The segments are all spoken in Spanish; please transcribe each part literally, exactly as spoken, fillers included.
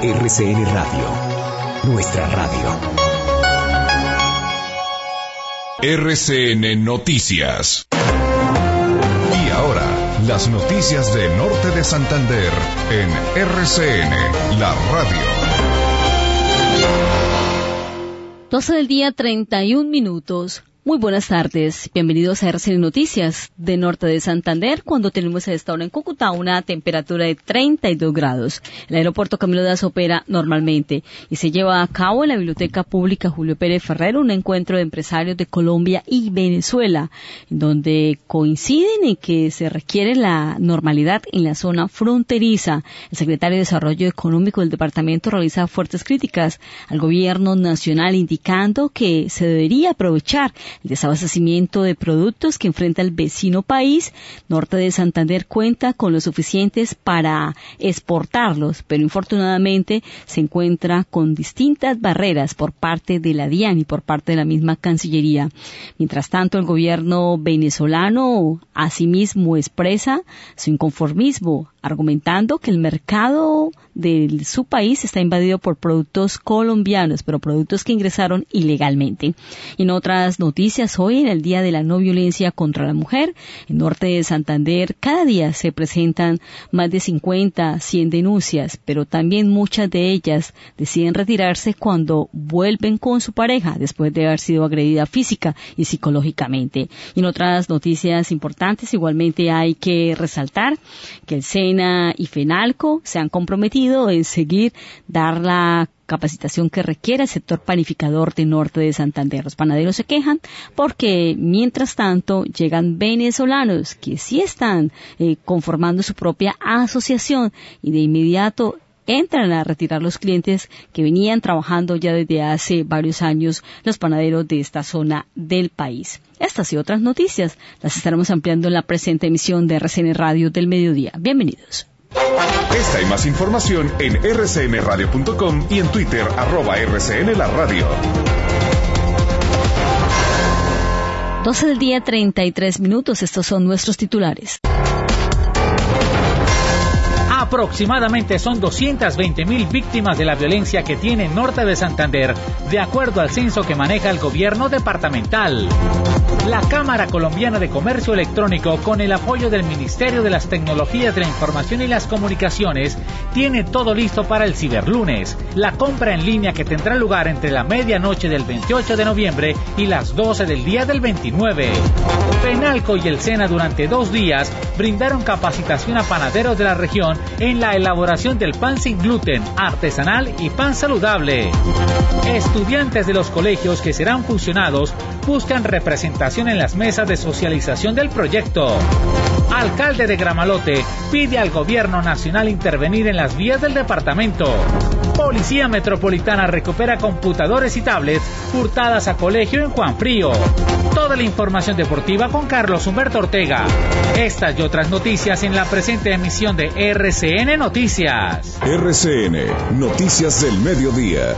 R C N Radio, nuestra radio. R C N Noticias. Y ahora, las noticias de Norte de Santander en R C N, la radio. doce del día, treinta y un minutos. Muy buenas tardes, bienvenidos a R C N Noticias de Norte de Santander, cuando tenemos a esta hora en Cúcuta una temperatura de treinta y dos grados. El aeropuerto Camilo Daza opera normalmente y se lleva a cabo en la Biblioteca Pública Julio Pérez Ferrero un encuentro de empresarios de Colombia y Venezuela, en donde coinciden en que se requiere la normalidad en la zona fronteriza. El secretario de Desarrollo Económico del departamento realiza fuertes críticas al gobierno nacional, indicando que se debería aprovechar el desabastecimiento de productos que enfrenta el vecino país. Norte de Santander cuenta con lo suficientes para exportarlos, pero infortunadamente se encuentra con distintas barreras por parte de la DIAN y por parte de la misma Cancillería. Mientras tanto, el gobierno venezolano asimismo expresa su inconformismo, argumentando que el mercado de su país está invadido por productos colombianos, pero productos que ingresaron ilegalmente. Y en otras noticias, hoy en el Día de la No Violencia contra la Mujer, en Norte de Santander, cada día se presentan más de cincuenta, cien denuncias, pero también muchas de ellas deciden retirarse cuando vuelven con su pareja después de haber sido agredida física y psicológicamente. Y en otras noticias importantes, igualmente hay que resaltar que el SENA y FENALCO se han comprometido en seguir dar la capacitación que requiere el sector panificador de Norte de Santander. Los panaderos se quejan porque, mientras tanto, llegan venezolanos que sí están eh, conformando su propia asociación y de inmediato entran a retirar los clientes que venían trabajando ya desde hace varios años los panaderos de esta zona del país. Estas y otras noticias las estaremos ampliando en la presente emisión de R C N Radio del Mediodía. Bienvenidos. Esta y más información en r c n radio punto com y en Twitter, arroba R C N La Radio. doce del día, treinta y tres minutos. Estos son nuestros titulares. Aproximadamente son doscientas veinte mil víctimas de la violencia que tiene Norte de Santander, de acuerdo al censo que maneja el gobierno departamental. La Cámara Colombiana de Comercio Electrónico, con el apoyo del Ministerio de las Tecnologías de la Información y las Comunicaciones, tiene todo listo para el Ciberlunes, la compra en línea que tendrá lugar entre la medianoche del veintiocho de noviembre y las doce del día del veintinueve. FENALCO y el SENA durante dos días brindaron capacitación a panaderos de la región en la elaboración del pan sin gluten, artesanal y pan saludable. Estudiantes de los colegios que serán fusionados buscan representación en las mesas de socialización del proyecto. Alcalde de Gramalote pide al gobierno nacional intervenir en las vías del departamento. Policía Metropolitana recupera computadores y tablets hurtadas a colegio en Juan Frío. Toda la información deportiva con Carlos Humberto Ortega. Estas y otras noticias en la presente emisión de R C N Noticias. R C N, Noticias del Mediodía.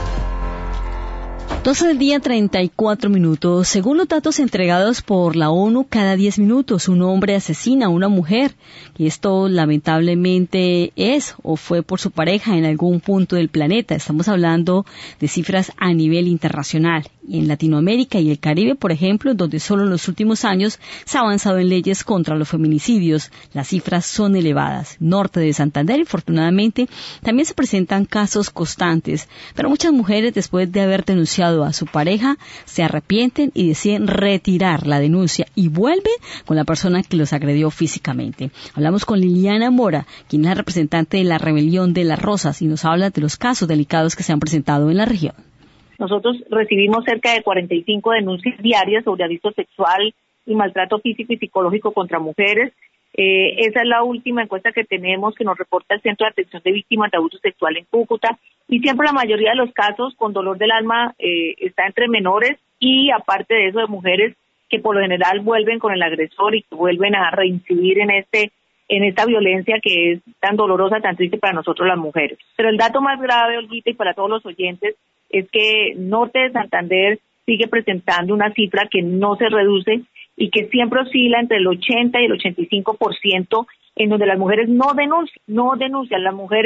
doce del día, treinta y cuatro minutos. Según los datos entregados por la ONU, cada diez minutos un hombre asesina a una mujer. Y esto lamentablemente es o fue por su pareja en algún punto del planeta. Estamos hablando de cifras a nivel internacional. Y en Latinoamérica y el Caribe, por ejemplo, donde solo en los últimos años se ha avanzado en leyes contra los feminicidios, las cifras son elevadas. Norte de Santander, infortunadamente, también se presentan casos constantes. Pero muchas mujeres, después de haber denunciado a su pareja, se arrepienten y deciden retirar la denuncia y vuelven con la persona que los agredió físicamente. Hablamos con Liliana Mora, quien es la representante de la Rebelión de las Rosas, y nos habla de los casos delicados que se han presentado en la región. Nosotros recibimos cerca de cuarenta y cinco denuncias diarias sobre abuso sexual y maltrato físico y psicológico contra mujeres. Eh, esa es la última encuesta que tenemos que nos reporta el Centro de Atención de Víctimas de Abuso Sexual en Cúcuta. Y siempre la mayoría de los casos con dolor del alma eh, está entre menores y, aparte de eso, de mujeres que por lo general vuelven con el agresor y que vuelven a reincidir en este en esta violencia que es tan dolorosa, tan triste para nosotros las mujeres. Pero el dato más grave, Olguita, y para todos los oyentes, es que Norte de Santander sigue presentando una cifra que no se reduce y que siempre oscila entre el ochenta y el ochenta y cinco por ciento, en donde las mujeres no denuncian, no denuncian. Las mujeres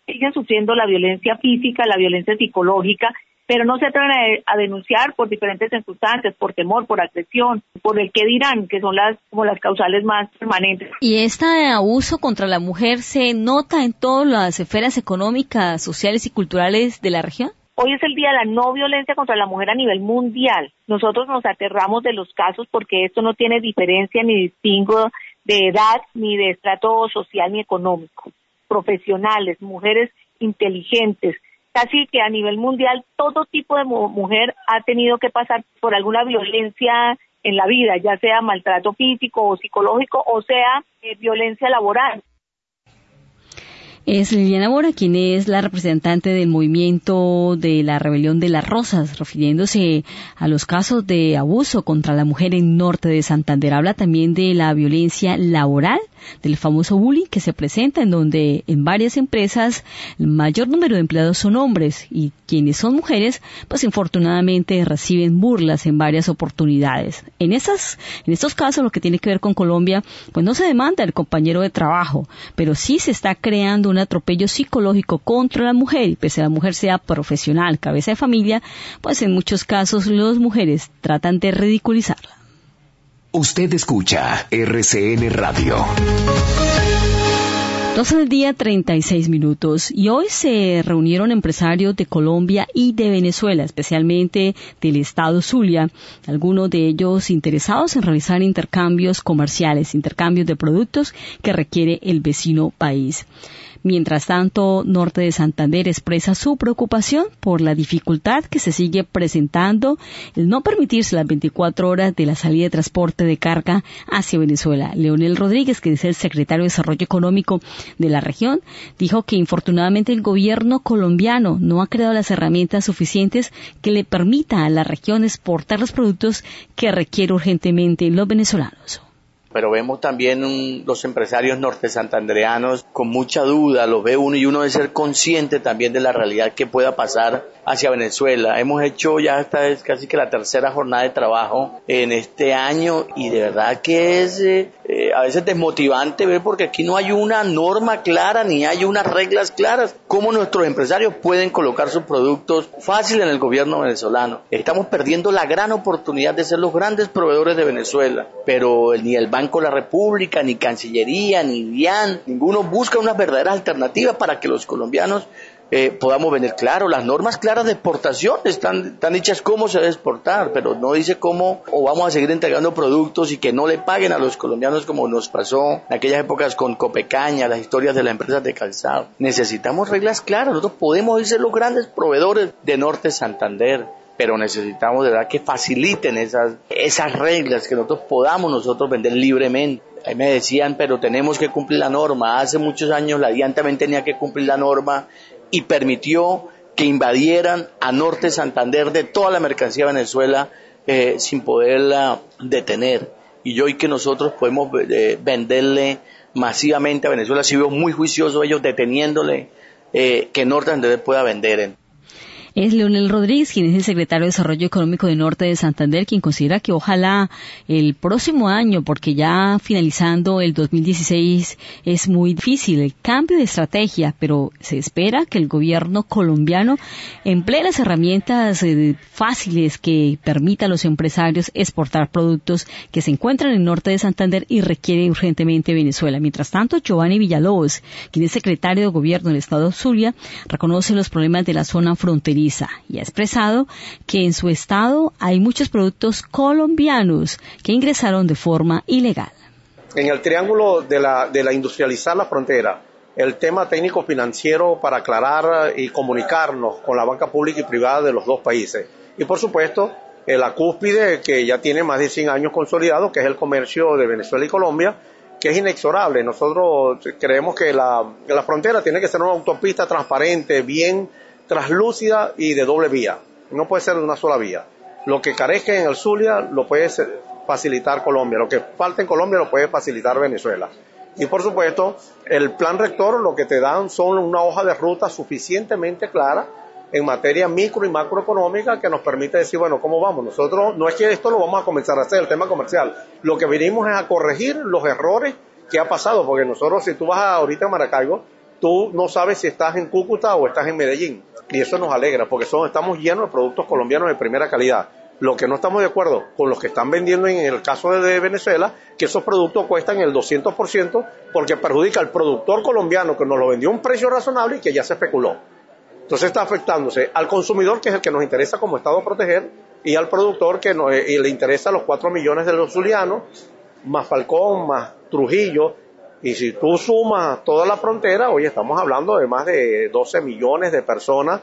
siguen sufriendo la violencia física, la violencia psicológica, pero no se atreven a, a denunciar por diferentes circunstancias, por temor, por agresión, por el qué dirán, que son las como las causales más permanentes. ¿Y este abuso contra la mujer se nota en todas las esferas económicas, sociales y culturales de la región? Hoy es el día de la no violencia contra la mujer a nivel mundial. Nosotros nos aterramos de los casos porque esto no tiene diferencia ni distingo de edad, ni de estrato social ni económico. Profesionales, mujeres inteligentes, casi que a nivel mundial todo tipo de mu- mujer ha tenido que pasar por alguna violencia en la vida, ya sea maltrato físico o psicológico o sea eh, violencia laboral. Es Liliana Mora, quien es la representante del movimiento de la Rebelión de las Rosas, refiriéndose a los casos de abuso contra la mujer en norte de Santander. Habla también de la violencia laboral, del famoso bullying que se presenta, en donde en varias empresas el mayor número de empleados son hombres y quienes son mujeres, pues infortunadamente reciben burlas en varias oportunidades. En esas, en estos casos, lo que tiene que ver con Colombia, pues no se demanda el compañero de trabajo, pero sí se está creando un atropello psicológico contra la mujer, y pese a la mujer sea profesional, cabeza de familia, pues en muchos casos las mujeres tratan de ridiculizarla. Usted escucha R C N Radio. doce del día, treinta y seis minutos, y hoy se reunieron empresarios de Colombia y de Venezuela, especialmente del estado Zulia, algunos de ellos interesados en realizar intercambios comerciales, intercambios de productos que requiere el vecino país. Mientras tanto, Norte de Santander expresa su preocupación por la dificultad que se sigue presentando el no permitirse las veinticuatro horas de la salida de transporte de carga hacia Venezuela. Leonel Rodríguez, que es el secretario de Desarrollo Económico de la región, dijo que infortunadamente el gobierno colombiano no ha creado las herramientas suficientes que le permita a la región exportar los productos que requiere urgentemente los venezolanos. Pero vemos también un, los empresarios norte santandereanos con mucha duda, los ve uno y uno debe ser consciente también de la realidad que pueda pasar hacia Venezuela. Hemos hecho ya esta es casi que la tercera jornada de trabajo en este año y de verdad que es eh, eh, a veces desmotivante ver porque aquí no hay una norma clara ni hay unas reglas claras cómo nuestros empresarios pueden colocar sus productos fácil en el gobierno venezolano. Estamos perdiendo la gran oportunidad de ser los grandes proveedores de Venezuela, pero ni el Banco de la República, ni Cancillería, ni DIAN, ninguno busca unas verdaderas alternativas para que los colombianos eh, podamos vender. Claro, las normas claras de exportación están, están hechas cómo se debe exportar, pero no dice cómo o vamos a seguir entregando productos y que no le paguen a los colombianos como nos pasó en aquellas épocas con Copecaña, las historias de las empresas de calzado. Necesitamos reglas claras, nosotros podemos ser los grandes proveedores de Norte Santander, pero necesitamos de verdad que faciliten esas, esas reglas, que nosotros podamos nosotros vender libremente. Ahí me decían, pero tenemos que cumplir la norma. Hace muchos años la DIAN también tenía que cumplir la norma y permitió que invadieran a Norte Santander de toda la mercancía de Venezuela eh, sin poderla detener. Y hoy que nosotros podemos eh, venderle masivamente a Venezuela, si veo muy juicioso ellos deteniéndole eh, que Norte Santander pueda vender en. Es Leonel Rodríguez, quien es el secretario de Desarrollo Económico de Norte de Santander, quien considera que ojalá el próximo año, porque ya finalizando el dos mil dieciséis es muy difícil el cambio de estrategia, pero se espera que el gobierno colombiano emplee las herramientas eh, fáciles que permitan a los empresarios exportar productos que se encuentran en Norte de Santander y requiere urgentemente Venezuela. Mientras tanto, Giovanni Villalobos, quien es secretario de Gobierno del Estado Zulia, reconoce los problemas de la zona fronteriza y ha expresado que en su estado hay muchos productos colombianos que ingresaron de forma ilegal. En el triángulo de la, de la industrializar la frontera, el tema técnico financiero para aclarar y comunicarnos con la banca pública y privada de los dos países. Y por supuesto, la cúspide que ya tiene más de cien años consolidado, que es el comercio de Venezuela y Colombia, que es inexorable. Nosotros creemos que la, la frontera tiene que ser una autopista transparente, bien traslúcida y de doble vía. No puede ser de una sola vía. Lo que carezca en el Zulia lo puede facilitar Colombia, lo que falta en Colombia lo puede facilitar Venezuela. Y por supuesto, el plan rector lo que te dan son una hoja de ruta suficientemente clara en materia micro y macroeconómica que nos permite decir, bueno, ¿cómo vamos? Nosotros no es que esto lo vamos a comenzar a hacer, el tema comercial. Lo que venimos es a corregir los errores que ha pasado, porque nosotros, si tú vas ahorita a Maracaibo, tú no sabes si estás en Cúcuta o estás en Medellín. Y eso nos alegra, porque son, estamos llenos de productos colombianos de primera calidad. Lo que no estamos de acuerdo con los que están vendiendo en el caso de Venezuela, que esos productos cuestan el doscientos por ciento porque perjudica al productor colombiano que nos lo vendió a un precio razonable y que ya se especuló. Entonces está afectándose al consumidor, que es el que nos interesa como Estado proteger, y al productor que nos, y le interesa a los cuatro millones de los zulianos, más Falcón, más Trujillo. Y si tú sumas toda la frontera, hoy estamos hablando de más de doce millones de personas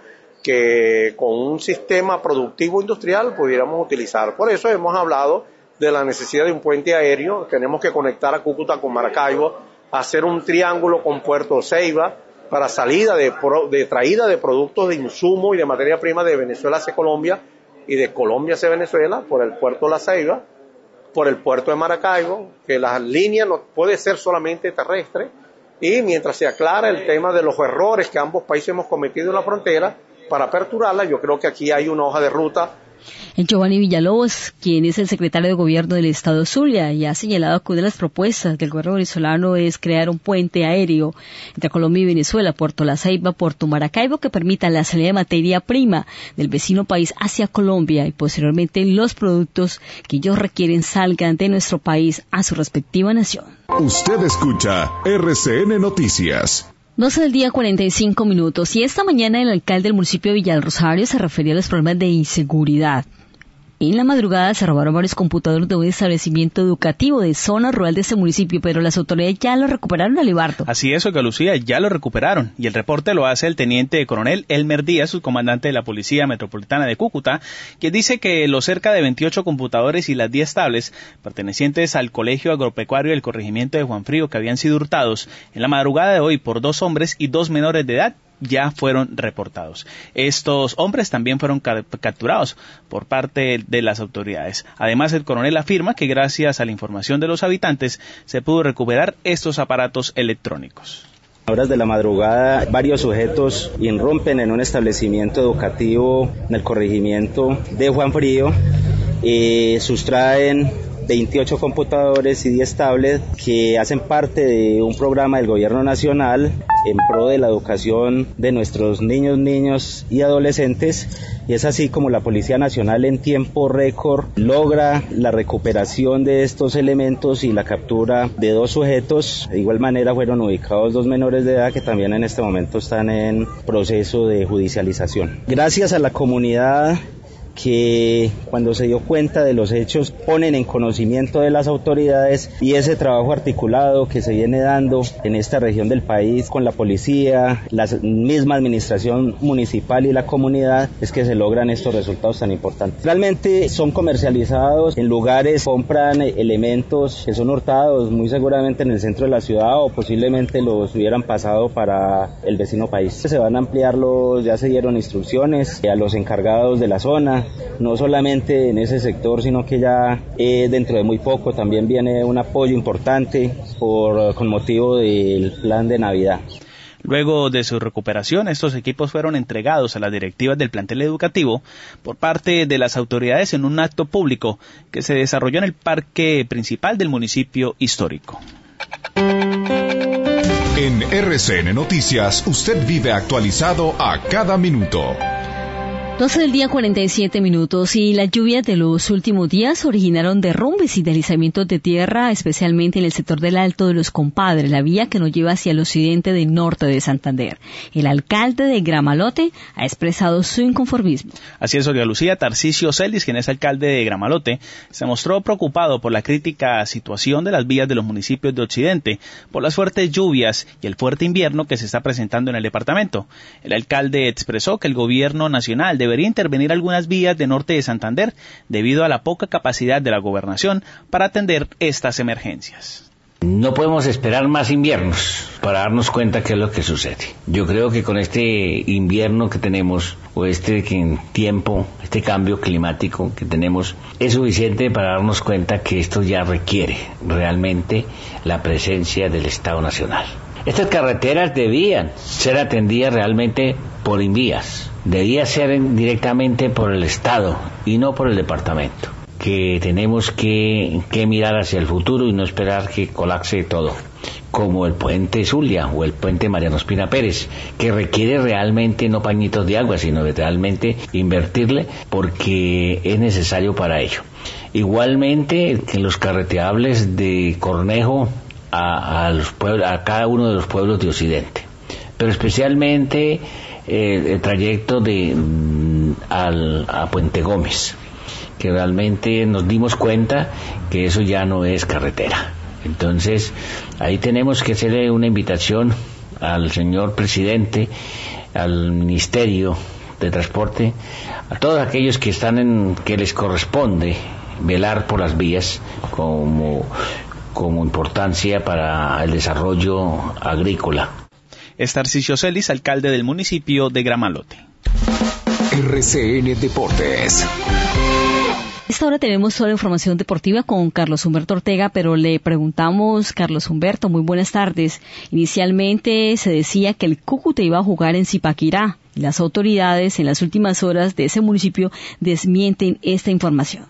que con un sistema productivo industrial pudiéramos utilizar. Por eso hemos hablado de la necesidad de un puente aéreo. Tenemos que conectar a Cúcuta con Maracaibo, hacer un triángulo con Puerto Ceiba para salida de, de traída de productos de insumo y de materia prima de Venezuela hacia Colombia y de Colombia hacia Venezuela por el puerto La Ceiba, por el puerto de Maracaibo, que la línea no puede ser solamente terrestre, y mientras se aclara el tema de los errores que ambos países hemos cometido en la frontera, para aperturarla, yo creo que aquí hay una hoja de ruta. Giovanni Villalobos, quien es el secretario de Gobierno del Estado Zulia, y ha señalado que una de las propuestas del gobierno venezolano es crear un puente aéreo entre Colombia y Venezuela, Puerto La Ceiba, Puerto Maracaibo, que permita la salida de materia prima del vecino país hacia Colombia y posteriormente los productos que ellos requieren salgan de nuestro país a su respectiva nación. Usted escucha R C N Noticias. doce del día, cuarenta y cinco minutos. Y esta mañana el alcalde del municipio de Villa del Rosario se refería a los problemas de inseguridad. En la madrugada se robaron varios computadores de un establecimiento educativo de zona rural de este municipio, pero las autoridades ya lo recuperaron, Alibardo. Así es, Olga Lucía, ya lo recuperaron. Y el reporte lo hace el teniente coronel Elmer Díaz, subcomandante de la Policía Metropolitana de Cúcuta, quien dice que los cerca de veintiocho computadores y las diez tablets pertenecientes al Colegio Agropecuario del Corregimiento de Juan Frío, que habían sido hurtados en la madrugada de hoy por dos hombres y dos menores de edad, ya fueron reportados. Estos hombres también fueron ca- capturados por parte de las autoridades. Además, el coronel afirma que gracias a la información de los habitantes se pudo recuperar estos aparatos electrónicos. A horas de la madrugada, varios sujetos irrumpen en un establecimiento educativo en el corregimiento de Juan Frío y sustraen veintiocho computadores y diez tablets que hacen parte de un programa del gobierno nacional en pro de la educación de nuestros niños, niños y adolescentes, y es así como la Policía Nacional en tiempo récord logra la recuperación de estos elementos y la captura de dos sujetos. De igual manera fueron ubicados dos menores de edad que también en este momento están en proceso de judicialización. Gracias a la comunidad que cuando se dio cuenta de los hechos ponen en conocimiento de las autoridades, y ese trabajo articulado que se viene dando en esta región del país con la policía, la misma administración municipal y la comunidad, es que se logran estos resultados tan importantes. Realmente son comercializados en lugares, compran elementos que son hurtados muy seguramente en el centro de la ciudad o posiblemente los hubieran pasado para el vecino país. Se van a ampliar los, ya se dieron instrucciones a los encargados de la zona, no solamente en ese sector, sino que ya eh, dentro de muy poco también viene un apoyo importante por, con motivo del plan de Navidad. Luego de su recuperación, estos equipos fueron entregados a las directivas del plantel educativo por parte de las autoridades en un acto público que se desarrolló en el parque principal del municipio histórico. En R C N Noticias, usted vive actualizado a cada minuto. doce del día, cuarenta y siete minutos, y las lluvias de los últimos días originaron derrumbes y deslizamientos de tierra, especialmente en el sector del Alto de los Compadres, la vía que nos lleva hacia el occidente del norte de Santander. El alcalde de Gramalote ha expresado su inconformismo. Así es, Olga Lucía. Tarcisio Celis, quien es alcalde de Gramalote, se mostró preocupado por la crítica situación de las vías de los municipios de Occidente, por las fuertes lluvias y el fuerte invierno que se está presentando en el departamento. El alcalde expresó que el gobierno nacional debe debería intervenir algunas vías de norte de Santander debido a la poca capacidad de la gobernación para atender estas emergencias. No podemos esperar más inviernos para darnos cuenta qué es lo que sucede. Yo creo que con este invierno que tenemos, o este tiempo, este cambio climático que tenemos, es suficiente para darnos cuenta que esto ya requiere realmente la presencia del Estado Nacional. Estas carreteras debían ser atendidas realmente por Invías. Debía ser directamente por el Estado y no por el departamento, que tenemos que, que mirar hacia el futuro y no esperar que colapse todo. como el puente Zulia o el puente Mariano Espina Pérez, que requiere realmente no pañitos de agua, sino realmente invertirle porque es necesario para ello. Igualmente en los carreteables de Cornejo a, a, los pueblos, a cada uno de los pueblos de Occidente, pero especialmente eh, el trayecto de mm, al, a Puente Gómez, que realmente nos dimos cuenta que eso ya no es carretera. Entonces ahí tenemos que hacerle una invitación al señor presidente, al Ministerio de Transporte, a todos aquellos que están en, que les corresponde velar por las vías como, como importancia para el desarrollo agrícola. Es Tarcisio Celis, alcalde del municipio de Gramalote. R C N Deportes. A esta hora tenemos toda la información deportiva con Carlos Humberto Ortega, pero le preguntamos, Carlos Humberto, muy buenas tardes. Inicialmente se decía que el Cúcuta iba a jugar en Zipaquirá y las autoridades en las últimas horas de ese municipio desmienten esta información.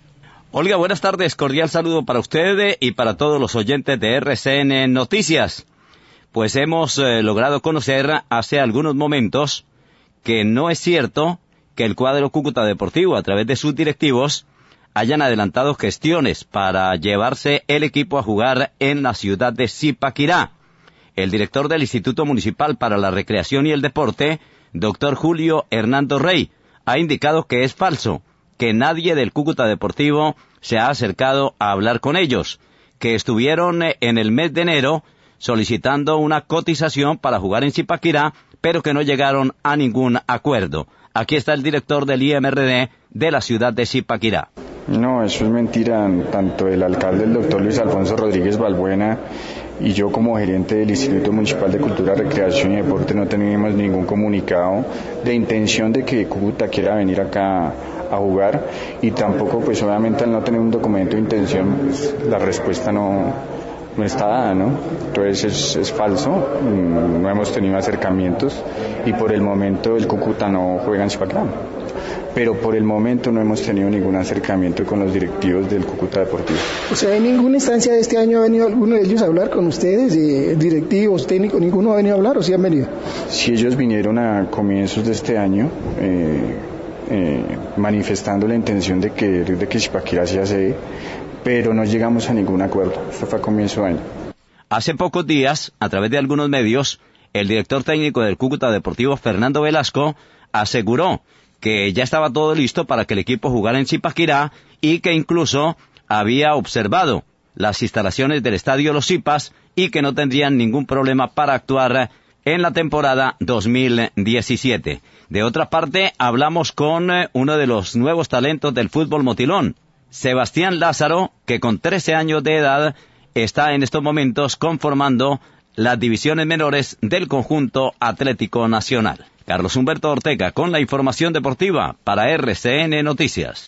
Olga, buenas tardes, cordial saludo para usted y para todos los oyentes de R C N Noticias. Pues hemos eh, logrado conocer hace algunos momentos que no es cierto que el cuadro Cúcuta Deportivo, a través de sus directivos, hayan adelantado gestiones para llevarse el equipo a jugar en la ciudad de Zipaquirá. El director del Instituto Municipal para la Recreación y el Deporte, doctor Julio Hernando Rey, ha indicado que es falso, que nadie del Cúcuta Deportivo se ha acercado a hablar con ellos, que estuvieron en el mes de enero solicitando una cotización para jugar en Zipaquirá, pero que no llegaron a ningún acuerdo. Aquí está el director del I M R D de la ciudad de Zipaquirá. No, eso es mentira. Tanto el alcalde, el doctor Luis Alfonso Rodríguez Balbuena, y yo como gerente del Instituto Municipal de Cultura, Recreación y Deporte no teníamos ningún comunicado de intención de que Cúcuta quiera venir acá a jugar, y tampoco, pues obviamente al no tener un documento de intención, pues, la respuesta no, no está dada, ¿no? Entonces es, es falso, no hemos tenido acercamientos y por el momento el Cúcuta no juega en Zipaquirá. Pero por el momento no hemos tenido ningún acercamiento con los directivos del Cúcuta Deportivo. O sea, ¿en ninguna instancia de este año ha venido alguno de ellos a hablar con ustedes, eh, directivos, técnicos, ninguno ha venido a hablar o sí han venido? Sí, ellos vinieron a comienzos de este año, eh, eh, manifestando la intención de que, de que Zipaquirá sea sede, pero no llegamos a ningún acuerdo. Esto fue a comienzo de año. Hace pocos días, a través de algunos medios, el director técnico del Cúcuta Deportivo, Fernando Velasco, aseguró que ya estaba todo listo para que el equipo jugara en Zipaquirá y que incluso había observado las instalaciones del estadio Los Zipas y que no tendrían ningún problema para actuar en la temporada dos mil diecisiete. De otra parte, hablamos con uno de los nuevos talentos del fútbol motilón, Sebastián Lázaro, que con trece años de edad está en estos momentos conformando las divisiones menores del conjunto Atlético Nacional. Carlos Humberto Ortega con la información deportiva para R C N Noticias.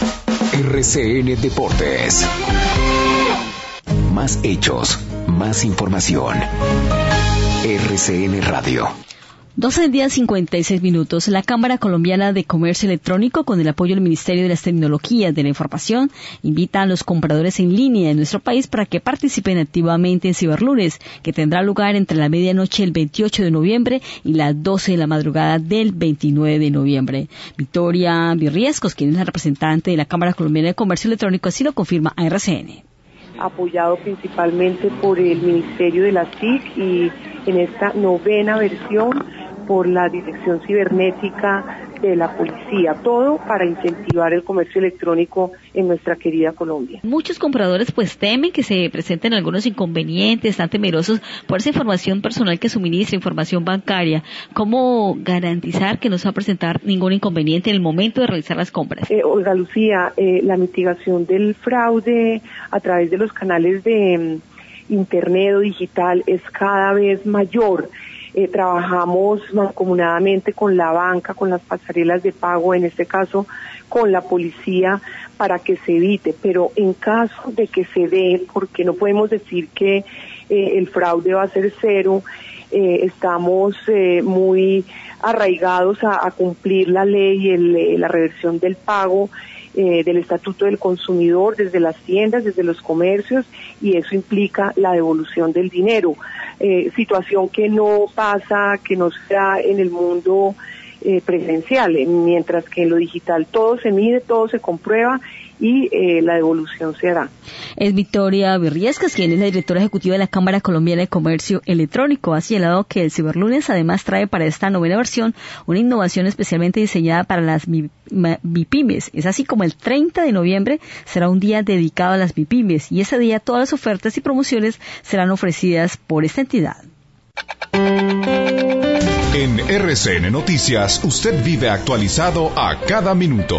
R C N Deportes. Más hechos, más información. R C N Radio. doce del día, cincuenta y seis minutos. La Cámara Colombiana de Comercio Electrónico, con el apoyo del Ministerio de las Tecnologías de la Información, invita a los compradores en línea de nuestro país para que participen activamente en Ciberlunes, que tendrá lugar entre la medianoche del veintiocho de noviembre y las doce de la madrugada del veintinueve de noviembre. Victoria Virriescos, quien es la representante de la Cámara Colombiana de Comercio Electrónico, así lo confirma a R C N. Apoyado principalmente por el Ministerio de la T I C y en esta novena versión por la Dirección Cibernética de la Policía, todo para incentivar el comercio electrónico en nuestra querida Colombia. Muchos compradores pues temen que se presenten algunos inconvenientes, están temerosos por esa información personal que suministra, información bancaria. ¿Cómo garantizar que no se va a presentar ningún inconveniente en el momento de realizar las compras? Eh, Olga Lucía, eh, la mitigación del fraude a través de los canales de um, internet o digital es cada vez mayor. Eh, trabajamos mancomunadamente con la banca, con las pasarelas de pago, en este caso con la policía, para que se evite, pero en caso de que se dé, porque no podemos decir que eh, el fraude va a ser cero, eh, estamos eh, muy arraigados a, a cumplir la ley, el, la reversión del pago, eh, del Estatuto del Consumidor, desde las tiendas, desde los comercios, y eso implica la devolución del dinero. Eh, situación que no pasa, que no se da en el mundo eh, presencial, mientras que en lo digital todo se mide, todo se comprueba y eh, la devolución se hará. Es Victoria Virriescas, quien es la directora ejecutiva de la Cámara Colombiana de Comercio Electrónico. Ha señalado que el Ciberlunes además trae para esta novena versión una innovación especialmente diseñada para las MIPYMES. Es así como el treinta de noviembre será un día dedicado a las MIPYMES, y ese día todas las ofertas y promociones serán ofrecidas por esta entidad. En R C N Noticias, usted vive actualizado a cada minuto.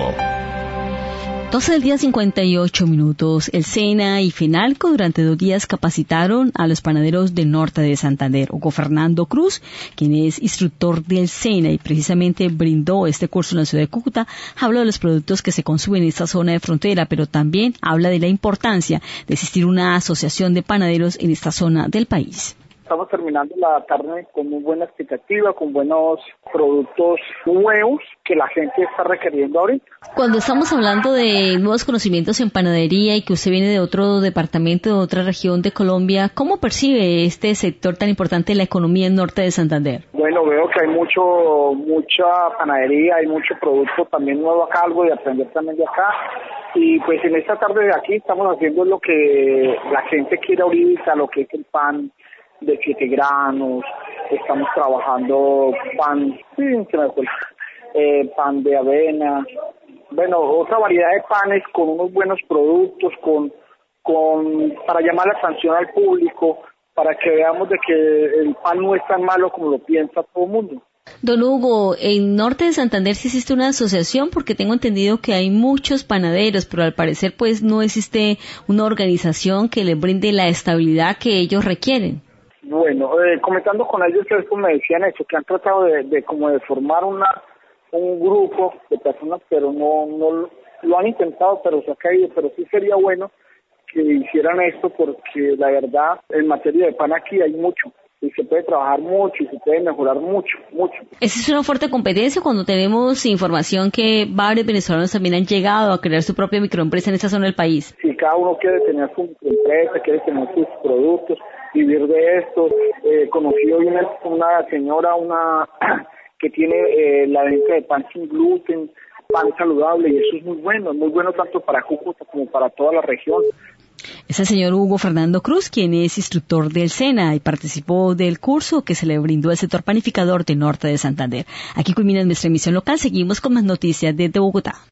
doce del día, cincuenta y ocho minutos. El SENA y FENALCO durante dos días capacitaron a los panaderos del norte de Santander. Hugo Fernando Cruz, quien es instructor del SENA y precisamente brindó este curso en la ciudad de Cúcuta, habló de los productos que se consumen en esta zona de frontera, pero también habla de la importancia de existir una asociación de panaderos en esta zona del país. Estamos terminando la tarde con muy buena expectativa, con buenos productos nuevos que la gente está requiriendo ahorita. Cuando estamos hablando de nuevos conocimientos en panadería y que usted viene de otro departamento, de otra región de Colombia, ¿cómo percibe este sector tan importante de la economía en norte de Santander? Bueno, veo que hay mucho, mucha panadería, hay mucho producto también nuevo acá, algo de aprender también de acá. Y pues en esta tarde de aquí estamos haciendo lo que la gente quiere ahorita, lo que es el pan de siete granos, estamos trabajando pan, sí, se me fue, eh, pan de avena, bueno, otra variedad de panes con unos buenos productos, con, con, para llamar la atención al público, para que veamos de que el pan no es tan malo como lo piensa todo el mundo. Don Hugo, en norte de Santander sí existe una asociación, porque tengo entendido que hay muchos panaderos, pero al parecer pues no existe una organización que les brinde la estabilidad que ellos requieren. Bueno, eh, comentando con ellos, ustedes como me decían eso, que han tratado de, de como de formar una un grupo de personas, pero no no lo han intentado, pero se ha caído. Pero sí sería bueno que hicieran esto, porque la verdad, en materia de pan aquí hay mucho, y se puede trabajar mucho, y se puede mejorar mucho, mucho. Esa es una fuerte competencia cuando tenemos información que varios venezolanos también han llegado a crear su propia microempresa en esta zona del país. Si cada uno quiere tener su microempresa, quiere tener sus productos, vivir de esto. Eh, conocí hoy una, una señora una que tiene eh, la venta de pan sin gluten, pan saludable, y eso es muy bueno, es muy bueno tanto para Cúcuta como para toda la región. Es el señor Hugo Fernando Cruz, quien es instructor del SENA y participó del curso que se le brindó al sector panificador de norte de Santander. Aquí culmina nuestra emisión local, seguimos con más noticias desde Bogotá.